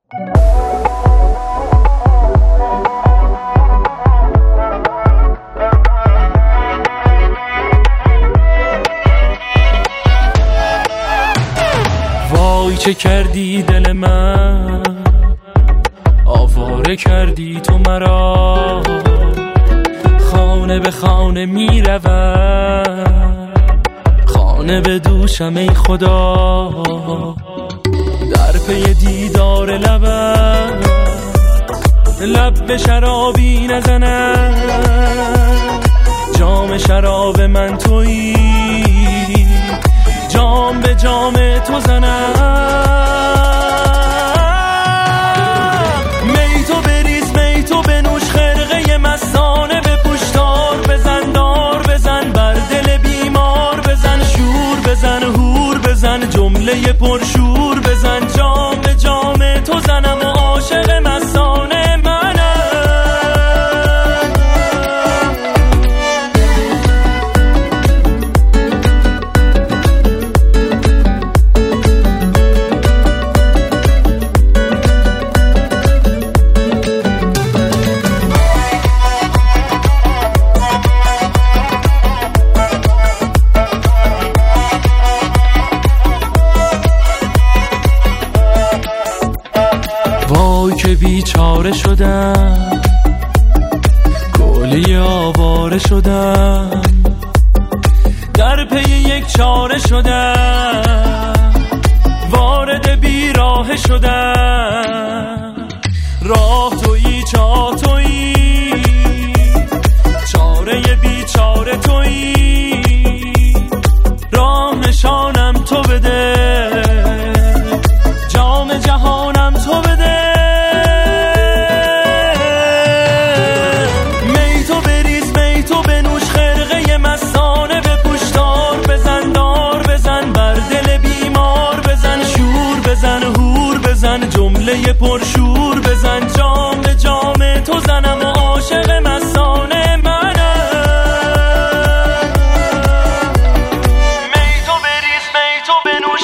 وای چه کردی دل من، آواره کردی تو مرا، خانه به خانه می روم، خانه به دوشم ای خدا، در پی دیدار لبم، لب به شرابی نزنم، جام شراب من تویی، جام به جام تو زنم، می تو بریز می تو بنوش، خرقه مستانه به پشتار بزن، دار بزن بر دل بیمار بزن، شور بزن هور بزن، جمله پرشور بزن، جام به جام تو زنم و عاشق مستانه منم. وای که بیچاره شدم، گلی آواره شدم، در پی یک چاره شدم، وارد بیراه شدم، راه تویی چاه تویی، چاره بیچاره تویی، راه نشانم تو بده، جام جهانم تو بده، می تو بریز می تو بنوش، خرقه مستانه به پشتار بزن، دار بزن بر دل بیمار بزن، شور بزن هور بزن، جمله پرشور بزن، جام به جام تو زنم و عاشق مستانه منم. می تو بریز می تو بنوش،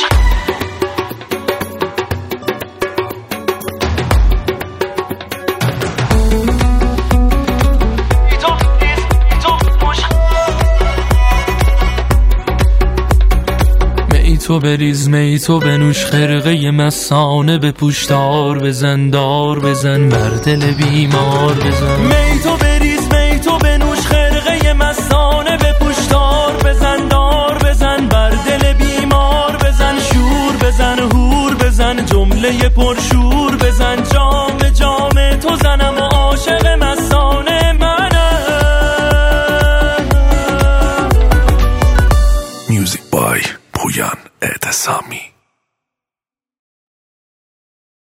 می تو بریز می تو بنوش، خرقه مستانه به پشتار بزن، دار بزن بر دل بیمار بزن، می تو بریز می تو بنوش، خرقه مستانه به پشتار بزن، دار بزن بر دل بیمار بزن، شور بزن هور بزن، جمله پرشور بزن، جام به جام تو زنم و عاشق مستانه منم. Music by پویان اعتصامی.